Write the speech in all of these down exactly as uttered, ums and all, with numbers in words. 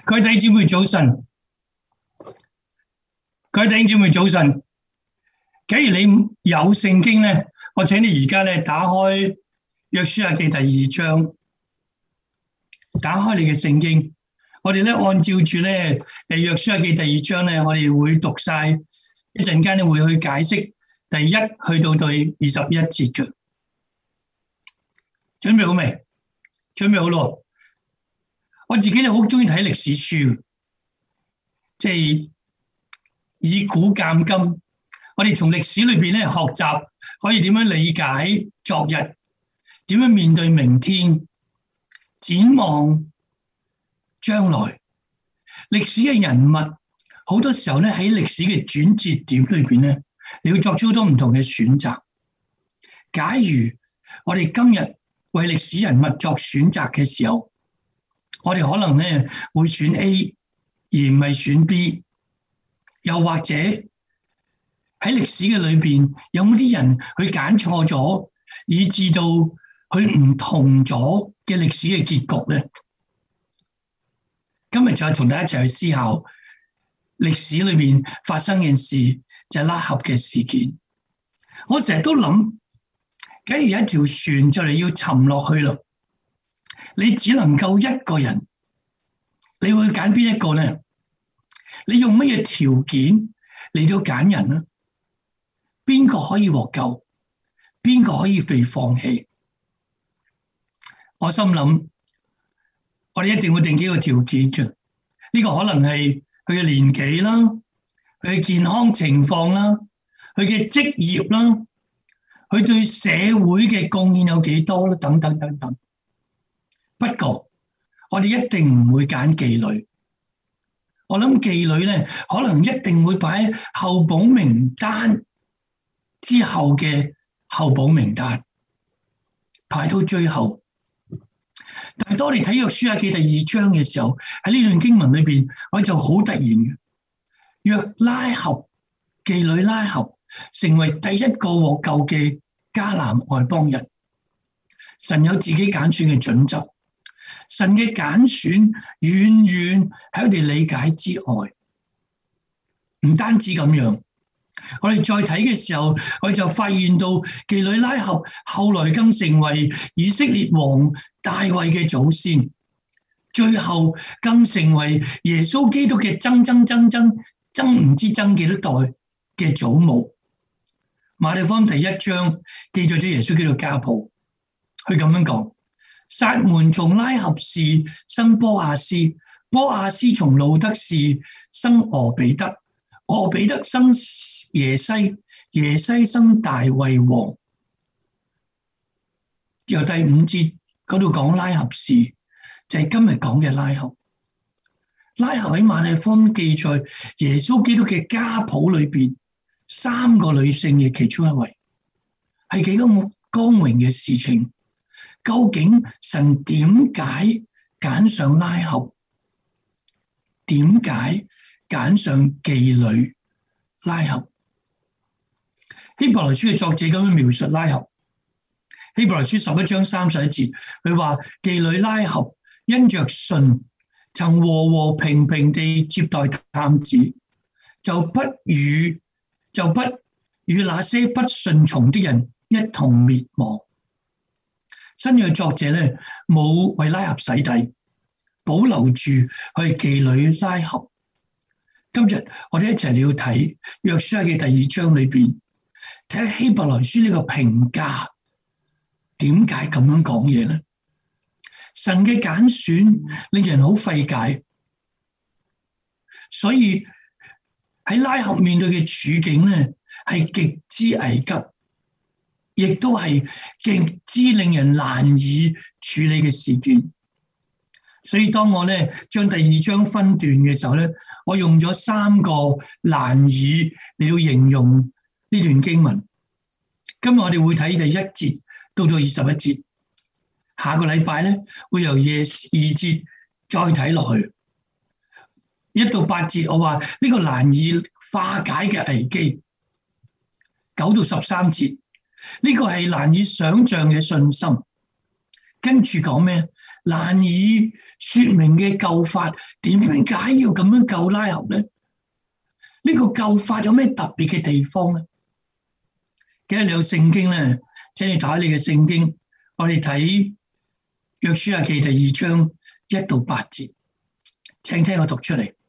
各位弟兄姊妹早晨，各位弟兄姊妹早晨。假如你有聖經咧，我請你而家咧打開約書亞記第二章，打開你嘅聖經。我哋咧按照住咧誒約書亞記第二章咧，我哋會讀晒一陣間咧會去解釋第一去到第二十一節嘅。準備好未？準備好咯。我自己咧好中意睇歷史書，即係以古鑑今。我哋從歷史裏邊咧學習，可以點樣理解昨日，點樣面對明天，展望將來。歷史嘅人物好多時候咧喺歷史嘅轉折點裏邊咧，你要作出好多唔同嘅選擇。假如我哋今日為歷史人物作選擇嘅時候，我哋可能咧會選 A 而唔係選 B， 又或者喺歷史嘅裏邊有冇啲人去揀錯咗，以致到佢唔同咗嘅歷史嘅結局咧？今日就係同大家一齊去思考歷史裏邊發生嘅事，就係拉合嘅事件。我成日都諗，假如有一條船就嚟要沉落去咯，你只能夠一個人，你會揀邊一個呢？你用乜嘢條件嚟到揀人呢？邊個可以獲救？邊個可以被放棄？我心諗，我哋一定會定幾個條件嘅。呢個可能係佢嘅年紀啦，佢嘅健康情況啦，佢嘅職業啦，佢對社會嘅貢獻有幾多啦，等等等等。不過，我哋一定唔會揀妓女。我諗妓女咧，可能一定會擺喺候補名單之後嘅候補名單，排到最後。但係當你睇約書亞記第二章嘅時候，喺呢段經文裏邊，我就好突然嘅，約拉合妓女拉合成為第一個獲救嘅迦南外邦人。神有自己揀選嘅準則。神嘅揀選遠遠喺我哋理解之外，唔單止咁樣，我哋再睇嘅時候，我哋就發現到妓女拉合後來更成為以色列王大衛嘅祖先，最後更成為耶穌基督嘅曾曾曾曾曾唔知曾幾多代嘅祖母。馬太福音第一章記載咗耶穌基督家譜，佢咁樣講。撒門從拉合氏生波亞斯，波亞斯從路德氏生俄比德，俄比德生耶西，耶西生大衛王。由第五節嗰度講拉合氏，就係今日講嘅拉合。拉合喺馬太福音記載耶穌基督嘅家譜裏邊，三個女性嘅其中一位，係幾咁光榮嘅事情。究竟神點解揀上拉合？點解揀上妓女拉合？希伯來書嘅作者咁樣描述拉合。希伯來書十一章三十一節，佢話妓女拉合因着信，曾和和平平地接待探子，就不與就不與那些不順從的人一同滅亡。新約作者咧冇為拉合洗底，保留住佢妓女拉合。今日我哋一齊嚟要睇約書亞嘅第二章裏邊，睇下希伯來書呢個評價點解咁樣講嘢咧？神嘅揀選令人好費解，所以喺拉合面對嘅處境咧係極之危急。亦都係極之令人難以處理嘅事件，所以當我咧將第二章分段嘅時候咧，我用咗三個難以嚟到形容呢段經文。今日我哋會睇第一節到到二十一節，下個禮拜咧會由廿二節再睇落去，一到八節我話呢個難以化解嘅危機，九到十三節。呢個係難以想象嘅信心，跟住講咩？ 難以說明嘅救法，點解要咁樣救拉合呢？呢個救法有咩特別嘅地方呢？既然你有聖經咧，請你打開你嘅聖經，我哋睇約書亞記第二章一到八節，請聽我讀出嚟。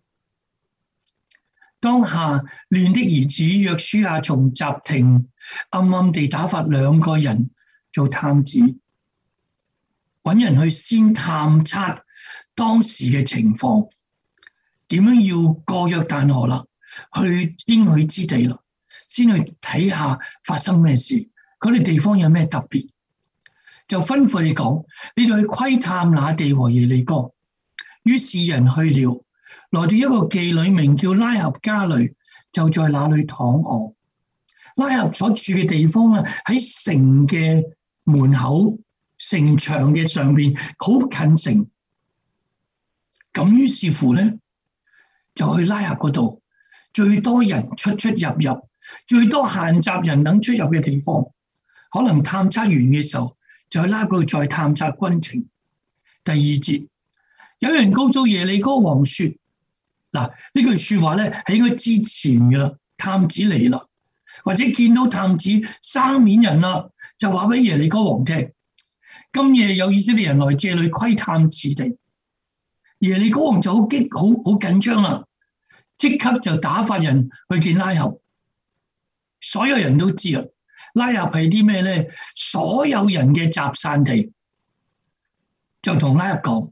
當下亂的兒子約書亞從什亭暗暗地打發兩個人做探子，搵人去先探測當時嘅情況，點樣要過約旦河啦，去應許之地啦，先去睇下發生咩事，嗰啲地方有咩特別，就吩咐你講，你哋去窺探那地和耶利哥。於是人去了，來到一個妓女名叫拉合家裏，就在那裏躺臥。拉合所住嘅地方啊，喺城嘅門口、城牆嘅上邊，好近城。咁於是乎咧，就去拉合嗰度，最多人出出入入，最多閒雜人等出入嘅地方。可能探測完嘅時候，就去拉合嗰度再探測軍情。第二節，有人告訴耶利哥王說：嗱，呢句說話咧係應該之前嘅啦，探子嚟啦，或者見到探子生面人啦，就話俾耶利哥王聽：今夜有以色列人來這裏窺探此地。耶利哥王就好激，好好緊張啦，即刻就打發人去見拉合。所有人都知啊，拉合係啲咩咧？所有人嘅集散地，就同拉合講：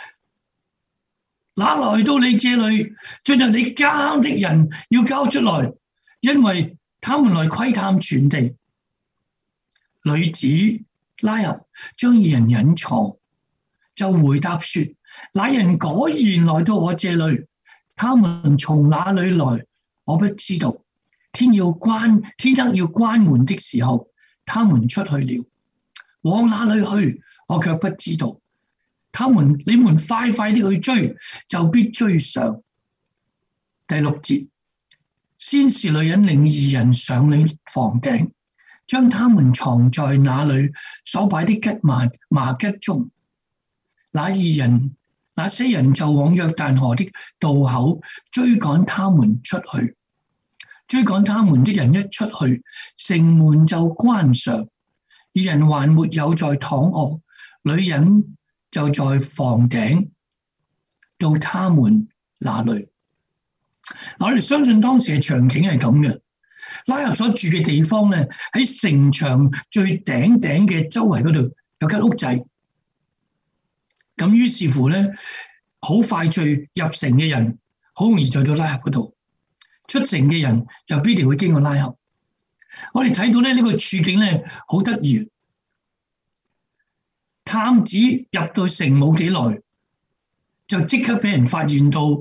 那來到你這裏進入你家的人要交出來，因為他們來窺探全地。女子拉合將二人隱藏，就回答說：那人果然來到我這裏，他們從哪裏來我不知道。天要關天黑要關門的時候，他們出去了，往哪裏去我卻不知道。他們你們快快的去追，就必追上。第六節，先是女人領二人上了房頂，將他們藏在那裏所擺的吉麻麻吉中。那二人那些人就往約旦河的渡口追趕他們出去。追趕他們的人一出去，城門就關上，二人還沒有在躺臥，女人就在房頂到他們那裏。我哋相信當時嘅場景係咁嘅，拉合所住嘅地方咧，喺城牆最頂頂嘅周圍嗰度有間屋仔。咁於是乎咧，好快脆入城嘅人好容易就到拉合嗰度。出城嘅人又必定會經過拉合。我哋睇到咧，呢個處境咧好得意。探子入到城冇幾耐，就即刻俾人發現到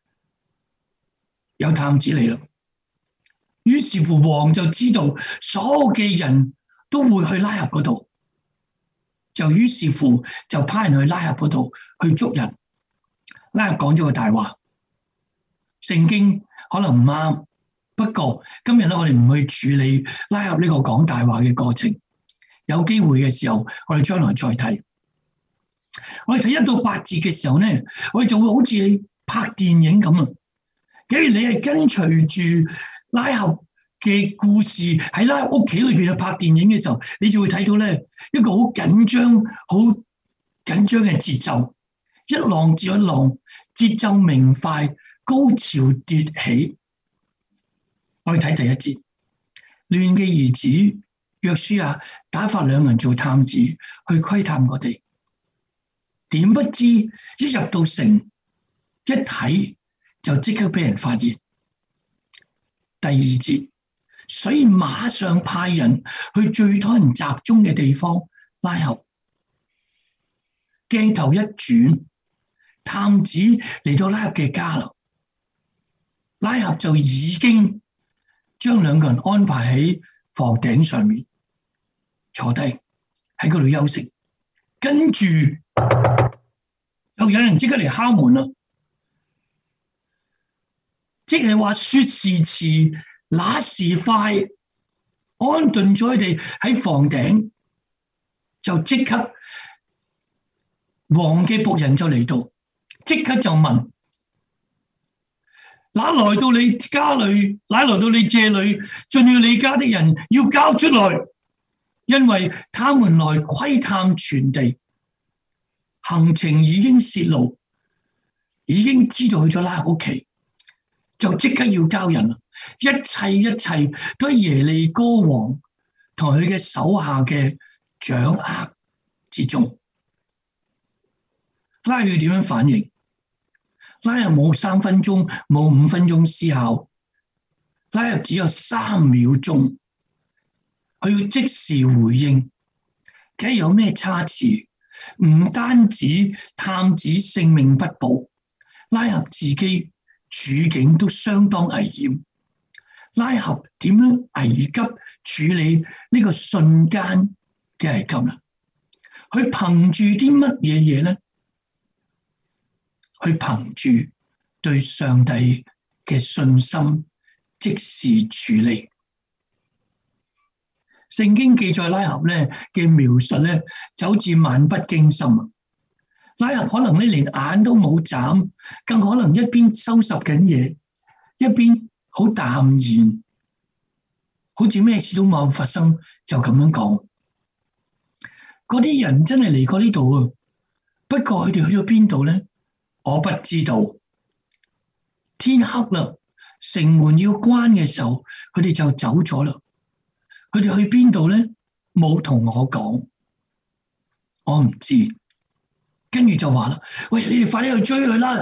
有探子嚟啦。於是乎王就知道所有嘅人都會去拉合嗰度，就於是乎就派人去拉合嗰度去捉人。拉合講咗個大話，聖經可能唔啱，不過今日咧我哋唔去處理拉合呢個講大話嘅過程，有機會嘅時候我哋將來再睇。我哋睇一到八節嘅時候咧，我哋就會好似拍電影咁啊！假如你係跟隨住拉合嘅故事喺拉合屋企裏邊去拍電影嘅時候，你就會睇到咧一個好緊張、好緊張嘅節奏，一浪接一浪，節奏明快。高潮迭起，我哋睇第一節。亂嘅兒子約書亞打發兩人做探子去窺探我哋，點不知一入到城一睇就即刻俾人發現。第二節，所以馬上派人去最多人集中嘅地方拉合。鏡頭一轉，探子嚟到拉合嘅家啦。拉合就已經將兩個人安排喺房頂上面坐低喺嗰度休息，跟住又有人即刻嚟敲門啦，即係話說時遲那時快，安頓咗佢哋喺房頂，就即刻王嘅僕人就嚟到，即刻就問：哪來到你家裏？哪來到你這裏？進了你家的人要交出來，因為他們來窺探全地，行程已經泄露，已經知道去咗拉合屋企，就即刻要交人。一切一切都喺耶利哥王同佢嘅手下嘅掌握之中。拉合點樣反應？拉合冇三分鐘，冇五分鐘思考，拉合只有三秒鐘，佢要即時回應。梗係有咩差池？唔單止探子性命不保，拉合自己處境都相當危險。拉合點樣危急處理呢個瞬間嘅危急呢？佢憑住啲乜嘢嘢呢？佢憑住對上帝嘅信心，即時處理。聖經記載拉合咧嘅描述咧，就好似漫不經心啊！拉合可能咧連眼都冇眨，更可能一邊收拾緊嘢，一邊好淡然，好似咩事都冇發生，就咁樣講。嗰啲人真係嚟過呢度啊，不過佢哋去咗邊度咧？我不知道。天黑啦，城門要關嘅時候，佢哋就走咗啦。佢哋去邊度咧？冇同我講，我唔知。跟住就話啦：喂，你哋快啲去追佢啦，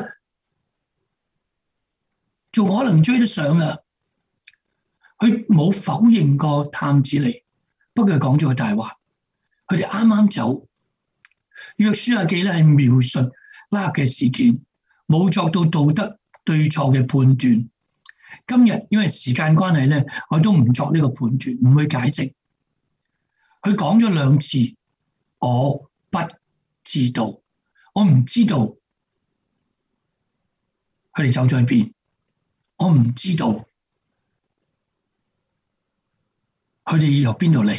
仲可能追得上啊！佢冇否認過探子嚟，不過佢講咗個大話。佢哋啱啱走。約書亞記咧係描述拉合嘅事件，冇作到道德對錯嘅判斷。今日因為時間關係咧，我都唔作呢個判斷，唔去解釋。佢講咗兩次，我不知道，我唔知道佢哋走咗去邊，我唔知道佢哋由邊度嚟。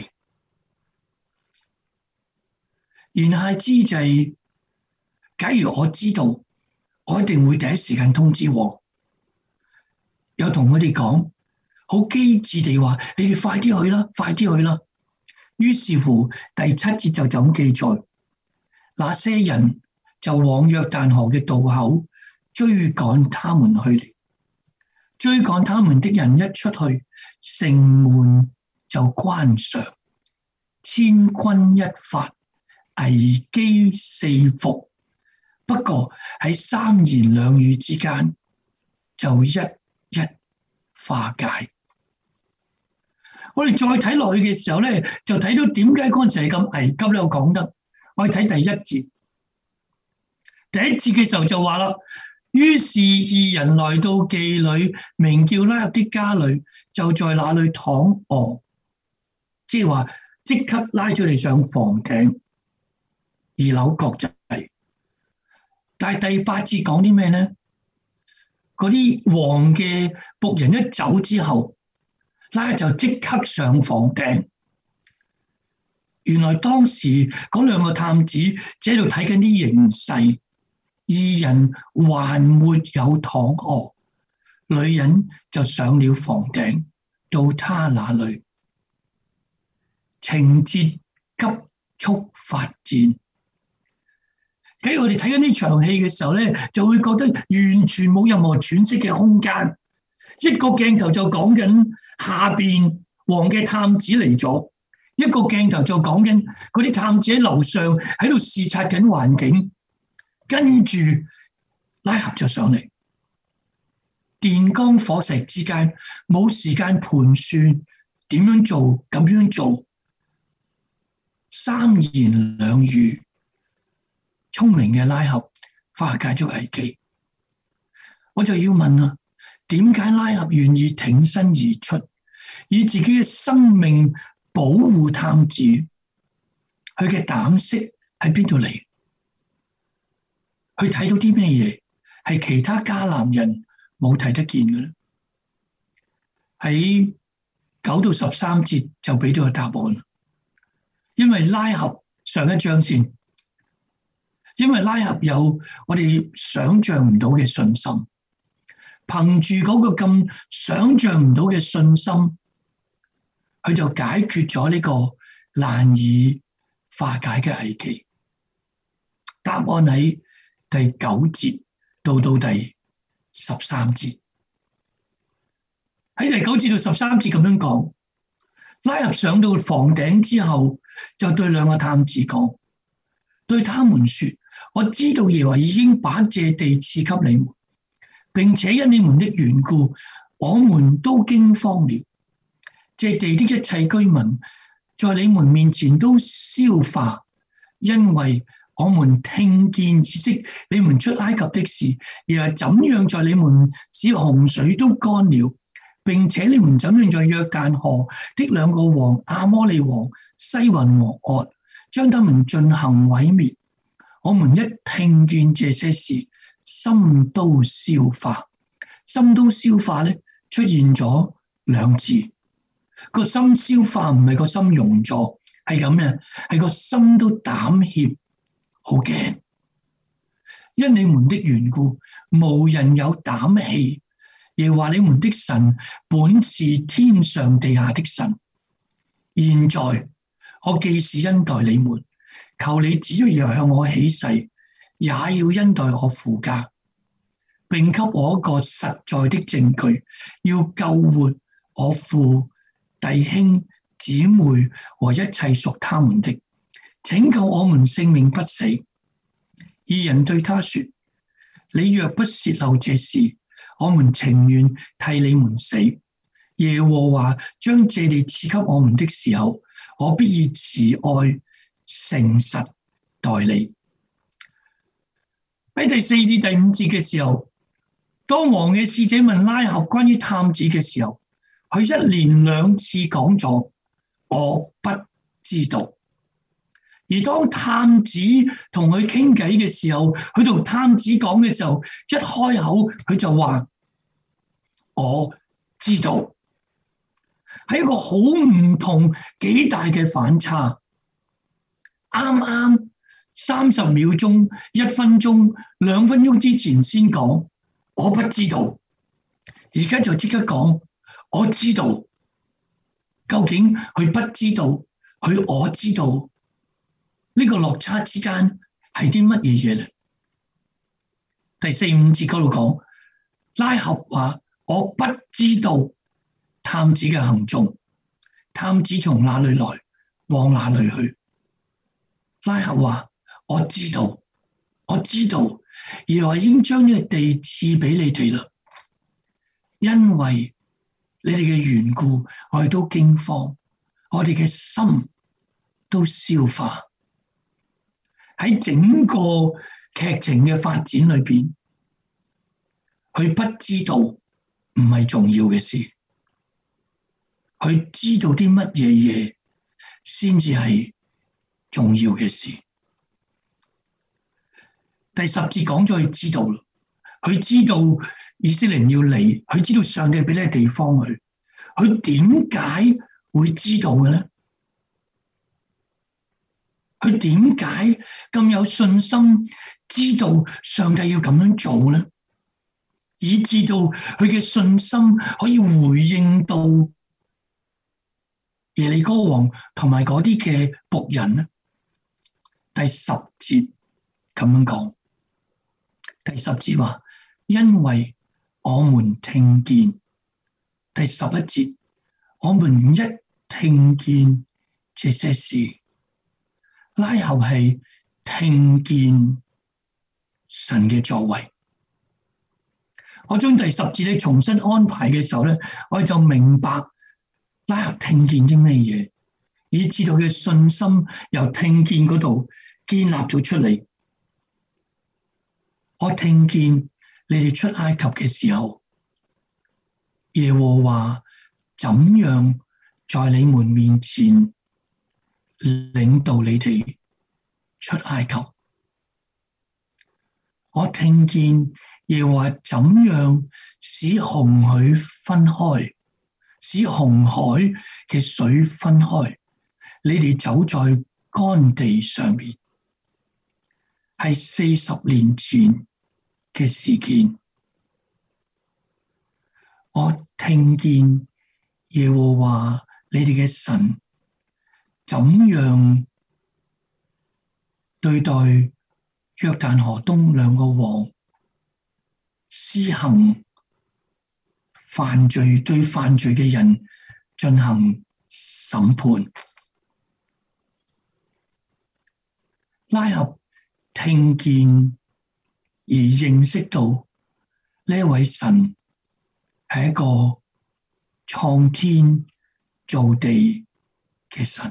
言下之際，假如我知道，我一定會第一時間通知王。又同佢哋講，好機智地話：你哋快啲去啦，快啲去啦！於是乎，第七節就咁記載：那些人就往約旦河嘅渡口追趕他們去了。追趕他們的人一出去，城門就關上，千鈞一髮，危機四伏。不過喺三言兩語之間，就一一化解。我哋再睇落去嘅時候咧，就睇到點解嗰陣時係咁危急咧？我講得，我哋睇第一節，第一節嘅時候就話啦，於是二人來到妓女名叫拉合的家裏，就在那裏躺臥，即係話即刻拉咗你上房頂，二樓角仔。但係第八節講啲咩咧？嗰啲王嘅僕人一走之後，拉合就即刻上房頂。原來當時嗰兩個探子只喺度睇緊啲形勢，二人還沒有躺臥，女人就上了房頂，到他那裏。情節急速發展。假如我哋睇緊呢場戲嘅時候咧，就會覺得完全冇任何喘息嘅空間。一個鏡頭就講緊下邊王嘅探子嚟咗，一個鏡頭就講緊嗰啲探子喺樓上喺度視察緊環境，跟住拉合就上嚟，電光火石之間冇時間盤算點樣做，咁樣做，三言兩語。聰明嘅拉合化解咗危機，我就要問啦，點解拉合願意挺身而出，以自己嘅生命保護探子？佢嘅膽識喺邊度嚟？佢睇到啲咩嘢係其他迦南人冇睇得見嘅咧？喺九到十三節就俾咗個答案，因為拉合上一章先。 因為拉合有我哋想象唔到嘅信心，憑住嗰個咁想象唔到嘅信心，佢就解決咗呢個難以化解嘅危機。答案喺第九節到到第十三節。喺第九節到十三節咁樣講，拉合上到房頂之後，就對兩個探子講，對他們說：我知道耶和華已經把這地賜給你們，並且因你們的緣故，我們都驚慌了。這地的一切居民在你們面前都消化，因為我們聽見以色你們出埃及的事，又係怎樣在你們使洪水都乾了，並且你們怎樣在約旦河的兩個王亞摩利王西宏和噩將他們進行毀滅。我們一聽見這些事，心都消化。心都消化咧，出現咗兩次。個心消化唔係個心溶咗，係咁嘅，係個心都膽怯，好驚。因你們的緣故，無人有膽氣。耶和華你們的神本是天上地下的神。現在我既是恩待你們，求你只要向我起誓，也要恩待我父家，並給我一個實在的證據，要救活我父弟兄姊妹和一切屬他們的，拯救我們性命不死。二人對他說：你若不泄漏這事，我們情願替你們死。耶和華將這地賜給我們的時候，我必以慈愛誠實待你。喺第四至第五節嘅時候，當王嘅使者問拉合關於探子嘅時候，佢一連兩次講咗我不知道。而當探子同佢傾偈嘅時候，佢同探子講嘅時候，一開口佢就話我知道，係一個好唔同幾大嘅反差。啱啱三十秒鐘、一分鐘、兩分鐘之前先講我不知道，而家就即刻講我知道。究竟佢不知道，佢我知道，呢個落差之間係啲乜嘢嘢咧？第四五節嗰度講，拉合話我不知道探子嘅行蹤，探子從哪裏來，往哪裏去。拉合話我知道，我知道，耶和華已經將呢個地賜俾你哋啦，因為你哋嘅緣故，我哋都驚慌，我哋嘅心都消化。喺整個劇情嘅發展裏邊，佢不知道唔係重要嘅事，佢知道啲乜嘢嘢先至係重要嘅事。第十節講咗佢知道啦，佢知道以色列人要嚟，佢知道上帝俾呢個地方去，佢點解會知道嘅咧？佢點解咁有信心知道上帝要咁樣做咧？以致到佢嘅信心可以回應到耶利哥王同埋嗰啲嘅僕人咧？第十節咁樣講，第十節話因為我們聽見，第十一節我們一聽見這些事，拉合係聽見神嘅作為。我將第十節咧重新安排嘅時候咧，我就明白拉合聽見啲咩嘢，以致到佢嘅信心由聽見嗰度建立咗出嚟。我聽見你哋出埃及嘅時候，耶和華怎樣在你們面前領導你哋出埃及。我聽見耶和華怎樣使紅海分開，使紅海嘅水分開，你哋走在乾地上面。 係四十年前嘅事件。我聽見耶和華你哋嘅神怎樣對待約旦河東兩個王施行犯罪，對犯罪嘅人進行審判。拉合聽見而認識到呢一位神係一個創天造地嘅神，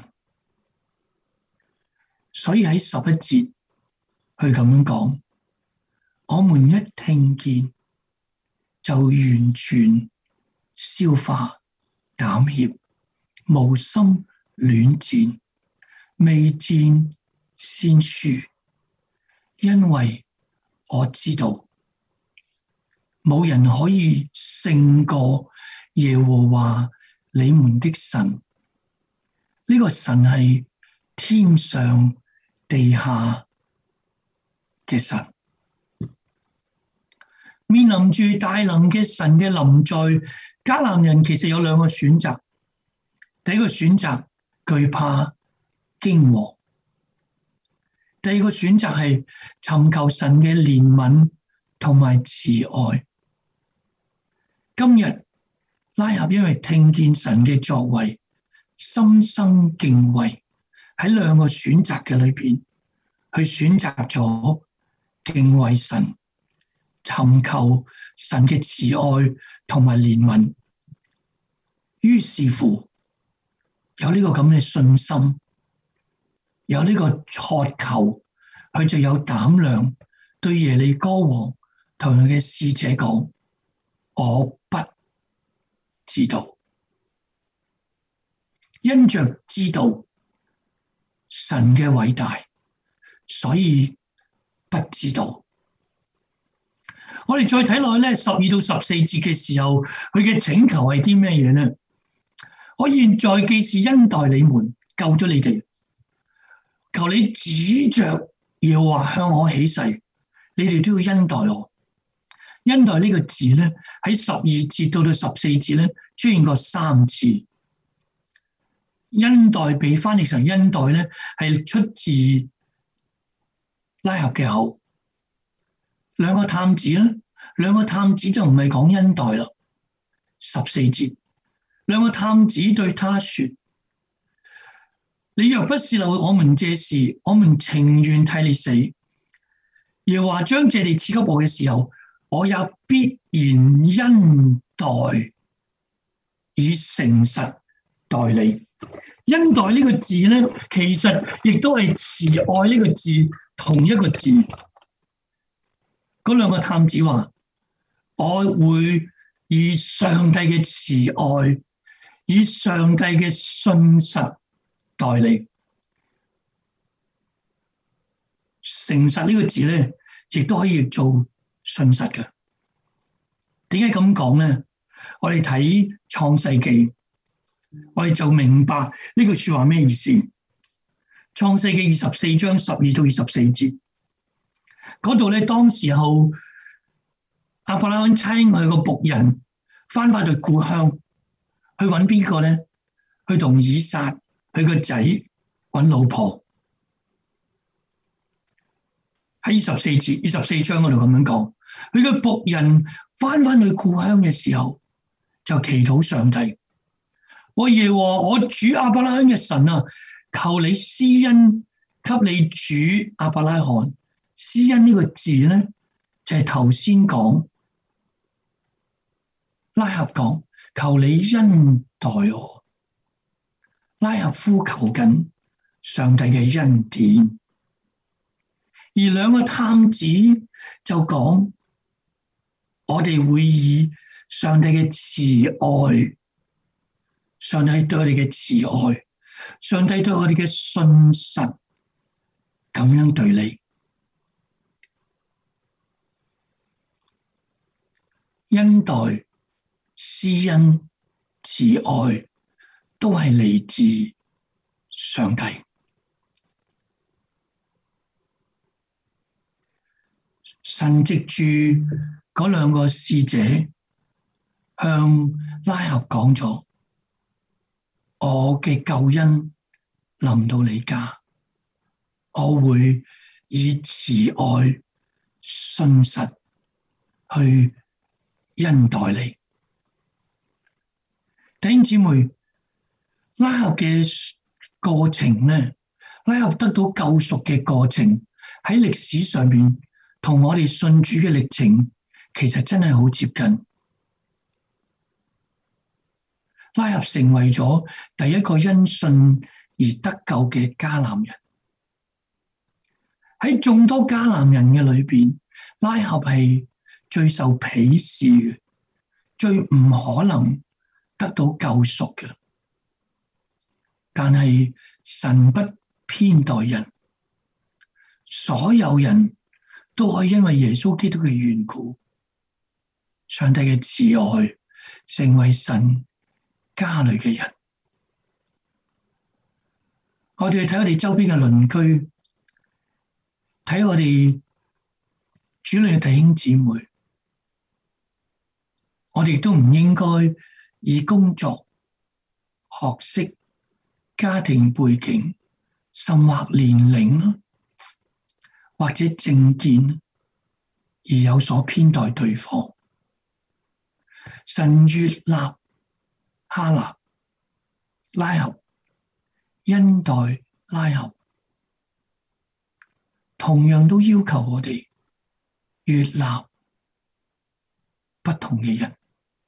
所以喺十一節佢咁樣講：我們一聽見就完全消化膽怯，無心戀戰，未戰先輸，因為我知道冇人可以勝過耶和華你們的神。呢、這個神係天上地下嘅神。面臨住大能嘅神嘅臨在，迦南人其實有兩個選擇。第一個選擇懼怕驚惶，第二個選擇係尋求神嘅憐憫同埋慈愛。今日拉合因為聽見神嘅作為，心生敬畏，喺兩個選擇嘅裏邊，佢選擇咗敬畏神，尋求神嘅慈愛同埋憐憫。於是乎有呢個咁嘅信心，有呢個渴求，佢就有膽量對耶利哥王同佢嘅使者講：我不知道。因着知道神嘅偉大，所以不知道。我哋再睇落去咧，十二到十四節嘅時候，佢嘅請求係啲咩嘢呢？我現在既是恩待你們，救咗你哋，求你指着耶和華向我起誓，你哋都要恩待我。恩待呢個字咧，喺十二節到到十四節咧出現過三次。恩待被翻譯成恩待咧，係出自拉合嘅口。兩個探子咧，兩個探子就唔係講恩待啦。十四節，兩個探子對他說：你若不是留我們這事，我們情願替你死。耶和華將這地賜給我嘅時候，我也必然恩待，以誠實待你。恩待呢個字咧，其實亦都係慈愛呢個字同一個字。嗰兩個探子話：我會以上帝嘅慈愛，以上帝嘅信實待你。誠實呢個字咧，亦都可以做信實嘅。點解咁講咧？我哋睇創世記，我哋就明白呢句說話咩意思。創世記二十四章十二到二十四節，嗰度咧，當時候亞伯拉罕差佢個僕人翻返去故鄉，去揾邊個咧？去同以撒佢個仔揾老婆。喺二十四節、二十四章嗰度咁樣講，佢個僕人翻返去故鄉嘅時候，就祈禱上帝：我耶和華我主亞伯拉罕嘅神啊，求你施恩給你主亞伯拉罕。施恩呢個字咧，就係頭先講拉合講，求你恩待我。拉合呼求緊上帝嘅恩典，而兩個探子就講：我哋會以上帝嘅慈愛，上帝對我哋嘅慈愛，上帝對我哋嘅信實，咁樣對你。恩待、施恩、慈愛，都係嚟自上帝。 神藉住嗰兩個使者向拉合講咗：我嘅救恩臨到你家，我會以慈愛信實去恩待你。弟兄姊妹，拉合嘅過程呢，拉合得到救贖嘅過程喺歷史上面同我哋信主嘅歷程其實真係好接近。拉合成為咗第一個因信而得救嘅迦南人。喺眾多迦南人嘅裏邊，拉合係最受鄙視嘅，最唔可能得到救贖嘅。但係神不偏待人，所有人都可以因為耶穌基督嘅緣故，上帝嘅慈愛，成為神家裏嘅人。我哋去睇我哋周邊嘅鄰居，睇我哋主裏嘅弟兄姊妹，我哋都唔應該以工作、學識、家庭背景，甚或年齡或者政見而有所偏待對方。神悅納哈拿、拉合，恩待拉合，同樣都要求我哋悅納不同嘅人，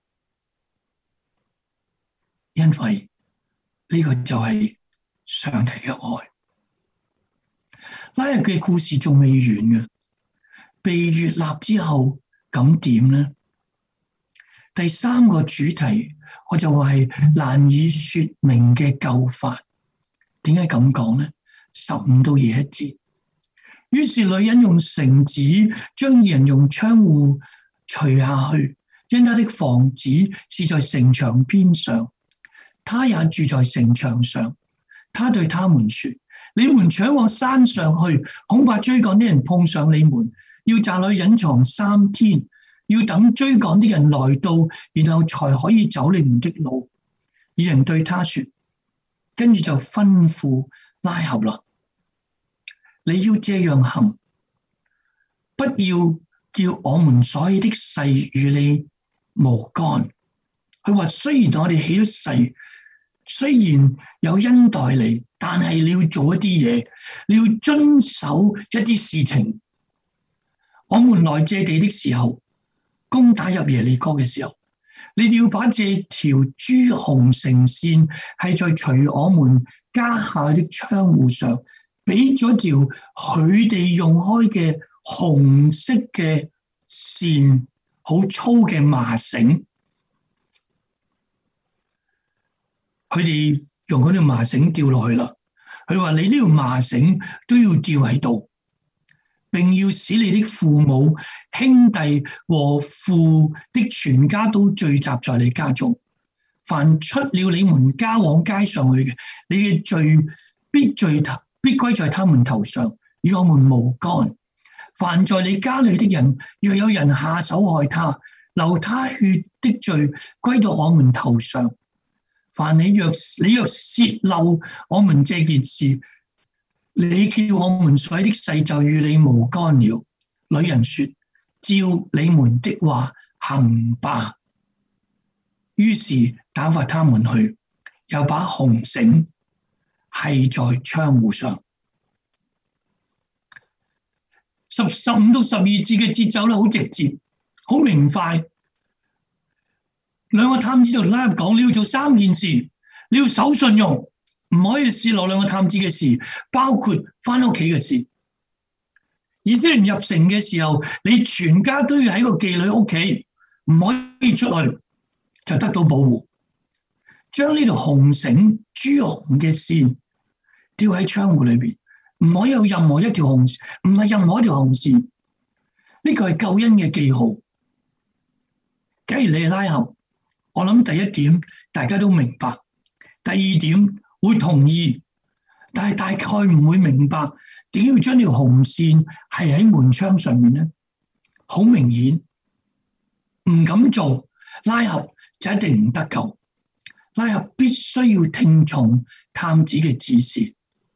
因為呢個就係上帝嘅愛。拉合嘅故事仲未完嘅，被悅納之後咁點呢？第三個主題我就話係難以說明嘅救法。點解咁講呢？十五到二十一節，於是女人用繩子將二人用窗戶除下去，因他的房子是在城牆邊上，他也住在城牆上。他對他們說：你們搶往山上去，恐怕追趕的人碰上你們，要暫裏隱藏三天，要等追趕的人來到，然後才可以走你們的路。二人對他說，跟住就吩咐拉合啦，你要這樣行，不要叫我們所起的誓與你無干。佢話雖然我哋起咗誓，雖然有恩待你，但係你要做一啲嘢，你要遵守一啲事情。我們來借地的時候，攻打入耶利哥嘅時候，你哋要把這條朱紅繩線係在除我們家下的窗戶上，俾咗條佢哋用開嘅紅色嘅線，好粗嘅麻繩。佢哋用嗰條麻繩吊落去啦。佢話你呢條麻繩都要吊喺度，並要使你的父母、兄弟和父的全家都聚集在你家中。凡出了你們家往街上去嘅，你嘅罪必罪必歸在他們頭上，與我們無干。凡在你家裏的人，若有人下手害他，流他血的罪歸到我們頭上。凡你若你若洩漏我們這件事，你叫我們所起的誓就與你無干了。女人說：照你們的話行吧。於是打發他們去，又把紅繩繫在窗戶上。十十五到十二節嘅節奏咧，好直接，好明快。兩個探子就拉入講，你要做三件事，你要守信用，唔可以泄露兩個探子嘅事，包括翻屋企嘅事。以色列人入城嘅時候，你全家都要喺個妓女屋企，唔可以出去，就得到保護。將呢條紅繩朱紅嘅線吊喺窗戶裏邊，唔可以有任何一條紅，唔係任何一條紅線。呢個係救恩嘅記號。假如你係拉合，我諗第一點大家都明白，第二點會同意，但係大概唔會明白點要將條紅線係喺門窗上面呢？ 好明顯唔敢做，拉合就一定唔得救。拉合必須要聽從探子嘅指示。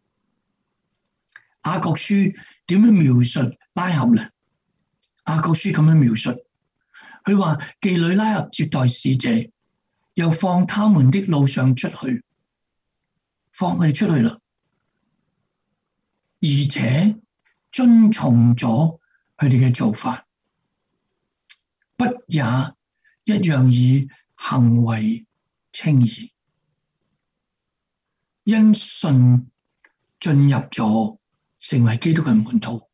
雅各書點樣描述拉合呢？雅各書咁樣描述，佢話妓女拉合接待使者，又放他們的路上出去，放佢哋出去啦，而且遵從咗佢哋嘅做法，不也一樣以行為稱義，因信進入咗成為基督嘅門徒。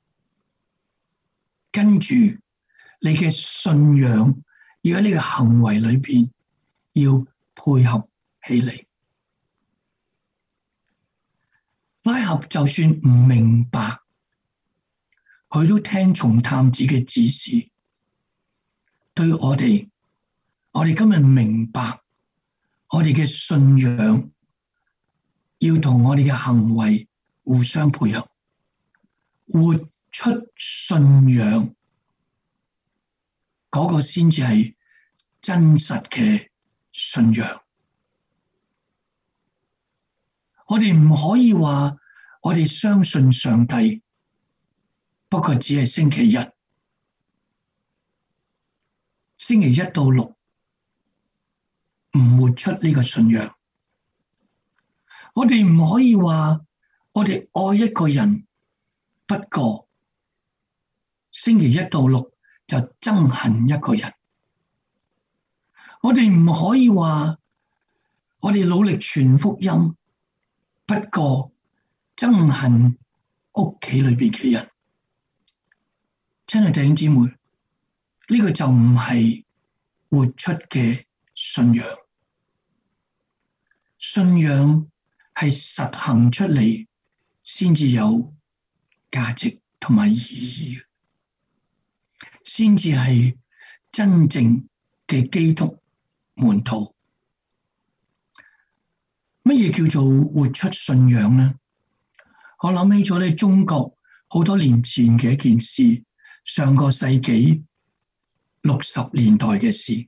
跟住你嘅信仰要喺你嘅行為裏邊要配合起嚟。拉合就算唔明白，佢都聽從探子嘅指示。對我哋，我哋今日明白，我哋嘅信仰要同我哋嘅行為互相配合，活出信仰，嗰個先至係真實嘅信仰。我哋唔可以話我哋相信上帝，不過只係星期日，星期一到六唔活出呢個信仰。我哋唔可以話我哋愛一個人，不過星期一到六就憎恨一個人。我哋唔可以話我哋努力傳福音，不過憎恨屋企裏邊嘅人。親愛弟兄姊妹，呢個就唔係活出嘅信仰。信仰係實行出嚟先至有價值同埋意義，先至係真正嘅基督門徒。乜嘢叫做活出信仰呢？我諗起咗咧中國好多年前嘅一件事，上個世紀六十年代嘅事。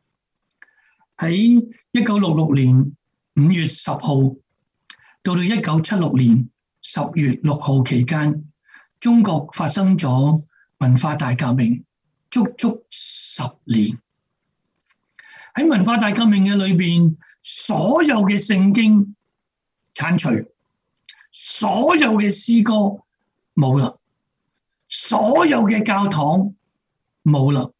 喺一九六六年五月十號到到一九七六年十月六號期間，中國發生咗文化大革命，足足十年。喺文化大革命嘅裏邊，所有嘅聖經剷除，所有嘅詩歌冇啦，所有嘅教堂冇啦，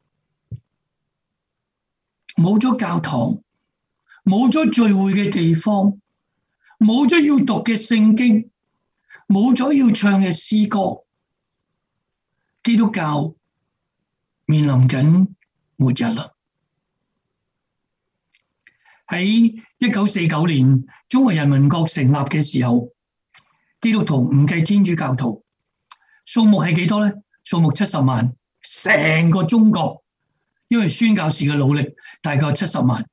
冇咗教堂，冇咗聚會嘅地方，冇咗要讀嘅聖經，冇咗要唱嘅詩歌。基督教面臨緊末日啦。喺一九四九年中華人民國成立嘅時候，基督徒唔計天主教徒，數目係幾多呢？數目七十萬，成個中國，因為宣教士嘅努力，大概七十萬。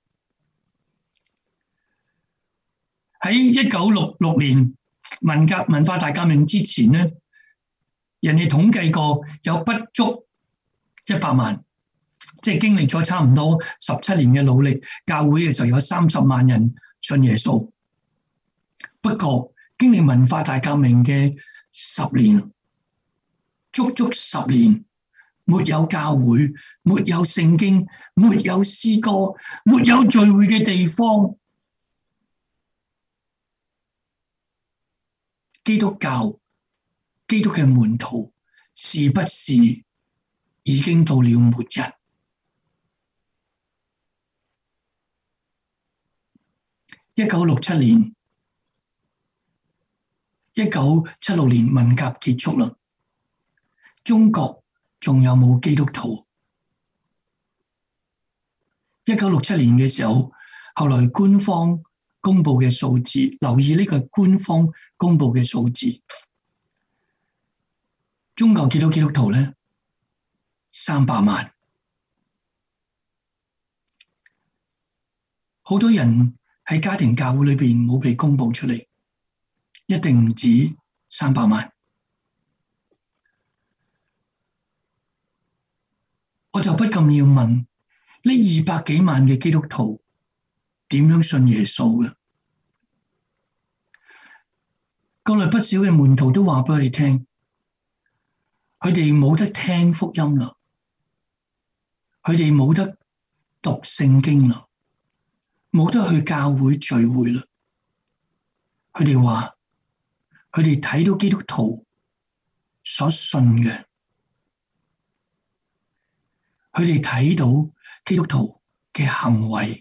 喺一九六六年文革文化大革命之前呢，人哋統計過有不足一百萬。即係經歷咗差唔多十七年嘅努力，教會嘅時候有三十萬人信耶穌。不過經歷文化大革命嘅十年，足足十年，沒有教會，沒有聖經，沒有詩歌，沒有聚會嘅地方。基督教，基督嘅門徒，是不是已經到了末日？一九六七年、一九七六年文革結束啦，中國仲有冇基督徒？一九六七年嘅時候，後來官方公布嘅數字，留意呢個官方公布嘅數字，中國幾多基督徒呢？三百萬，好多人喺家庭教會裏邊冇被公布出嚟，一定唔止三百萬。 我就不禁要問：呢二百幾萬嘅基督徒點樣信耶穌嘅？國內不少嘅門徒都話俾我哋聽，佢哋冇得聽福音啦，佢哋冇得讀聖經啦，冇得去教會聚會啦。佢哋話，佢哋睇到基督徒所信嘅，佢哋睇到基督徒嘅行為，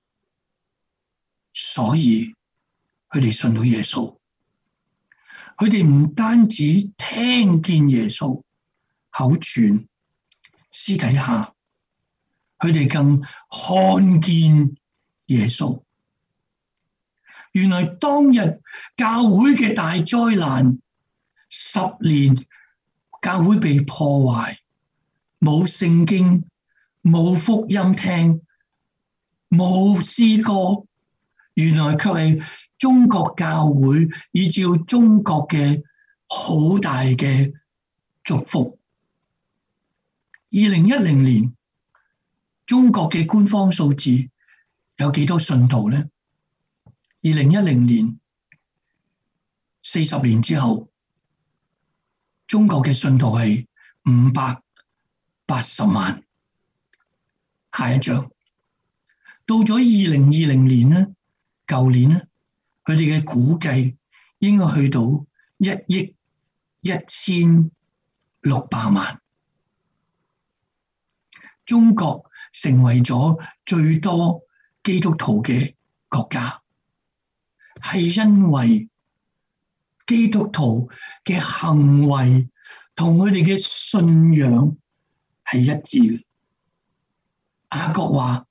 所以佢哋信到耶穌。佢哋唔單止聽見耶穌口傳，私底下佢哋更看見耶穌。原來當日教會嘅大災難，十年教會被破壞，冇聖經，冇福音聽，冇詩歌，原來卻係中國教會依照中國嘅好大嘅祝福。二零一零年，中國嘅官方數字有幾多信徒呢？二零一零年，四十年之後，中國嘅信徒係五百八十萬。下一章，到咗二零二零年呢，舊年呢，佢哋嘅估計應該去到一億一千六百萬。中國成為咗最多基督徒嘅國家，係因為基督徒嘅行為同佢哋嘅信仰係一致嘅。雅各話：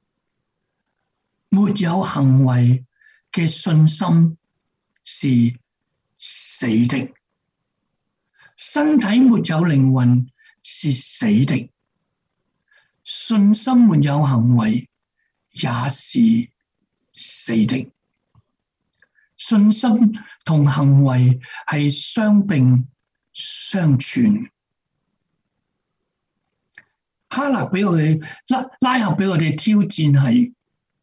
沒有行為嘅信心是死的，身體沒有靈魂是死的，信心沒有行為也是死的。信心同行為係相並相存。哈勒俾我哋拉拉合俾我哋挑戰係，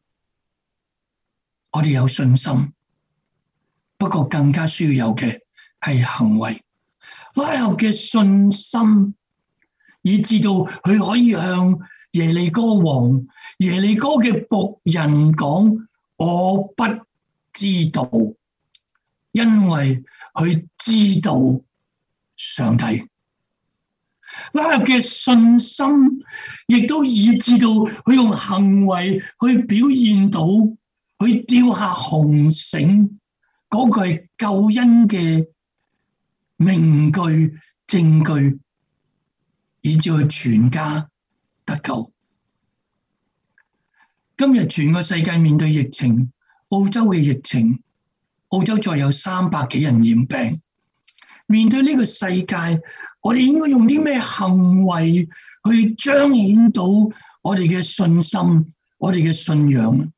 我哋有信心，不過更加需要有嘅係行為。拉合嘅信心，以致到佢可以向耶利哥王、耶利哥嘅僕人講：我不知道，因為佢知道上帝。拉合嘅信心，亦都以致到佢用行為去表現到，去吊下紅繩，嗰個係救恩嘅名據證據，以致佢全家得救。今日全個世界面對疫情，澳洲嘅疫情，澳洲再有三百幾人染病。面對呢個世界，我哋應該用啲咩行為去彰顯到我哋嘅信心、我哋嘅信仰？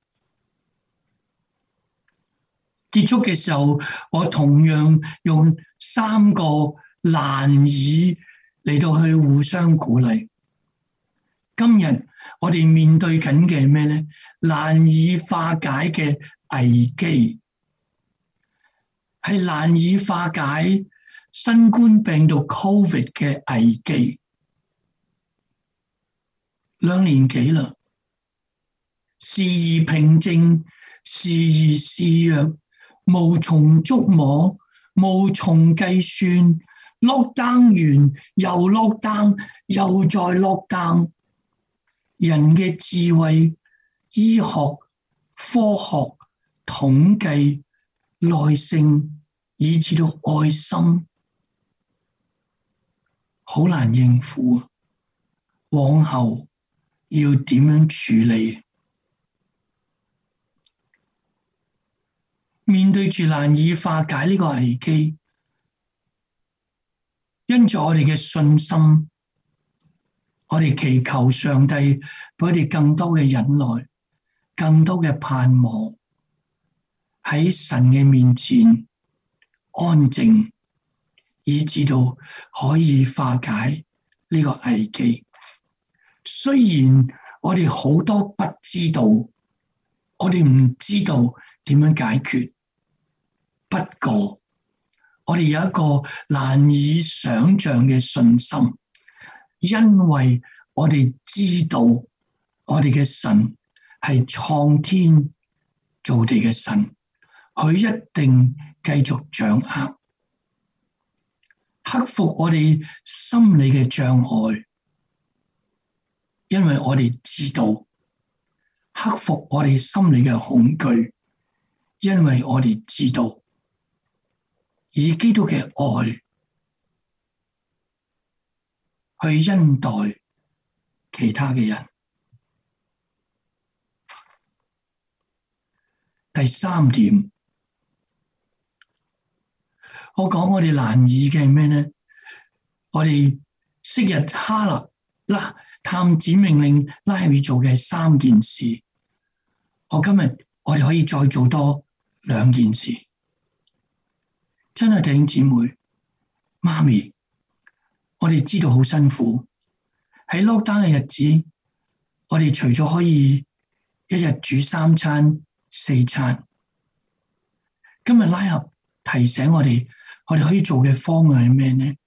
結束嘅時候，我同樣用三個難以嚟到去互相鼓勵。今日我哋面對緊嘅咩咧？難以化解嘅危機，係難以化解新冠病毒 Covid 嘅危機。兩年幾啦，時而平靜，時而肆虐，無從捉摸，無從計算。lockdown 完又 lockdown，又再 lockdown。人嘅智慧、醫學、科學、統計、耐性，以至到愛心，好難應付。往後要點樣處理？面對住難以化解呢個危機，因着我哋嘅信心，我哋祈求上帝俾我哋更多嘅忍耐，更多嘅盼望，喺神嘅面前安靜，以至到可以化解呢個危機。 雖然我哋好多不知道，我哋唔知道點樣解決，不過我哋有一個難以想象嘅信心，因為我哋知道我哋嘅神係創天造地嘅神，佢一定繼續掌握，克服我哋心理嘅障礙，因為我哋知道，克服我哋心理嘅恐懼，因為我哋知道，以基督嘅愛去恩待其他嘅人。第三點，我講我哋難以嘅係咩呢？我哋昔日哈勒啦探子命令拉合做嘅三件事，我今日我哋可以再做多兩件事。真係弟兄姊妹，媽咪，我哋知道好辛苦，喺 lockdown 嘅日子，我哋除咗可以一日煮三餐四餐，今日拉合提醒我哋，我哋可以做嘅方案係咩呢？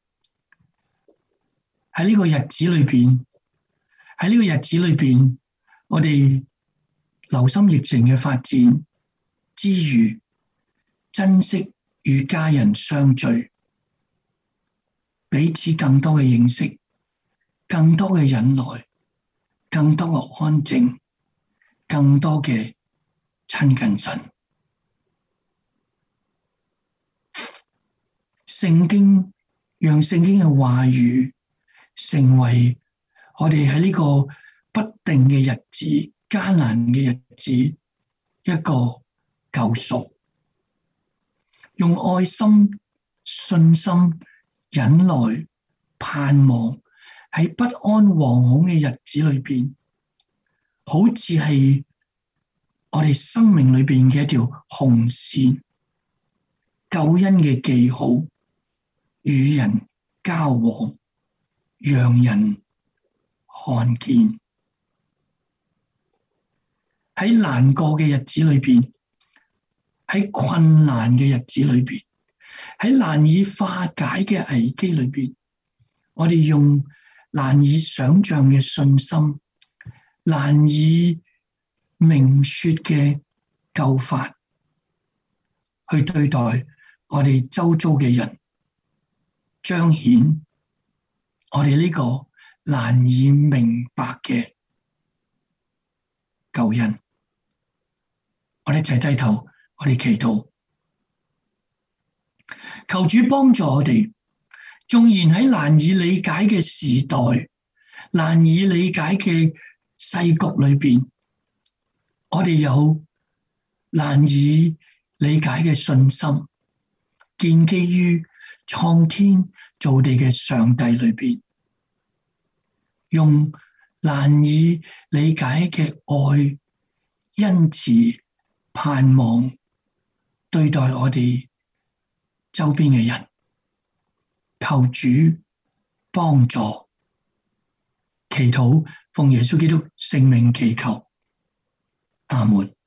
喺呢個日子裏邊，喺呢個日子裏邊，我哋留心疫情嘅發展之餘，珍惜與家人相聚，彼此更多嘅認識，更多嘅忍耐，更多嘅安靜，更多嘅親近神。聖經讓聖經嘅話語成為我哋喺呢個不定嘅日子、艱難嘅日子一個救贖，用愛心、信心、忍耐、盼望喺不安惶恐嘅日子裏邊，好似係我哋生命裏邊嘅一條紅線，救恩嘅記號，與人交往，讓人看見。喺難過嘅日子裏邊，喺困難嘅日子裏邊，喺難以化解嘅危機裏邊，我哋用難以想象嘅信心，難以明說嘅救法，去對待我哋周遭嘅人，彰顯我哋呢個難以明白嘅救恩。我哋一齊低頭，我哋祈禱，求主幫助我哋，縱然喺難以理解嘅時代、難以理解嘅世局裏邊，我哋有難以理解嘅信心，建基於創天造地嘅上帝裏邊，用難以理解嘅愛、恩慈、盼望對待我哋周邊嘅人，求主幫助，祈禱奉耶穌基督聖名祈求，阿門。